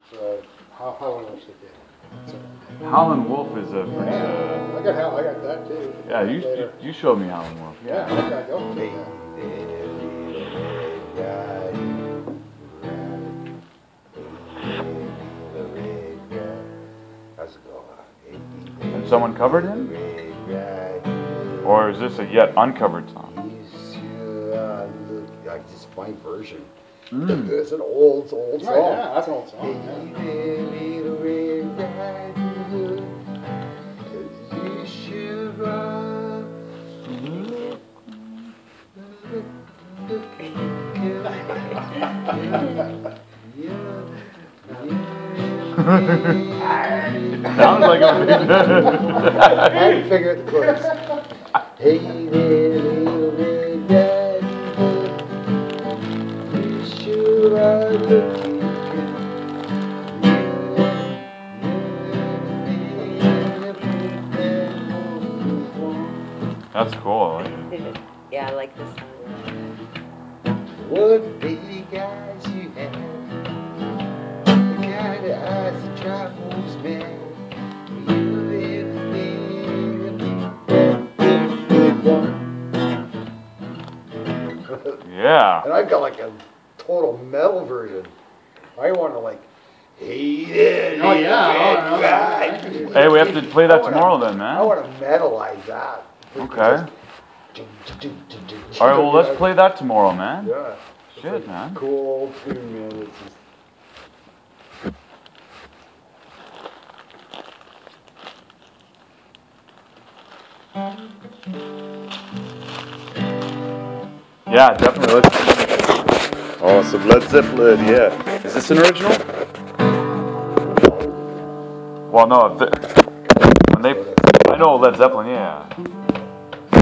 Howlin' Wolf again. Howlin' Wolf is a pretty. I got that too. Yeah, you showed me Howlin' Wolf. Yeah, I got go. How's it going? And someone covered him? Or is this a yet uncovered song? Like this my version. Mm. It's an old song. Yeah, that's an old song. You should run. Sounds like a I had to figure out the chorus. Hey there, little red riding hood, you sure are looking good. That's cool. I like it. Yeah, I like this song. What big eyes you have, the kind of eyes that drive most men. Yeah. And I've got like a total metal version. I want to like, hey there, Oh, yeah. little red guy. Hey, we have to play that I wanna- tomorrow then, I man. want to metalize that. Okay. All right, well, let's play that tomorrow, man. Yeah. It's Shit, like man. Cool tune, man. It's just. Yeah, definitely. Oh, some Led Zeppelin, yeah. Is this an original? Well, no. When they, I know Led Zeppelin, yeah.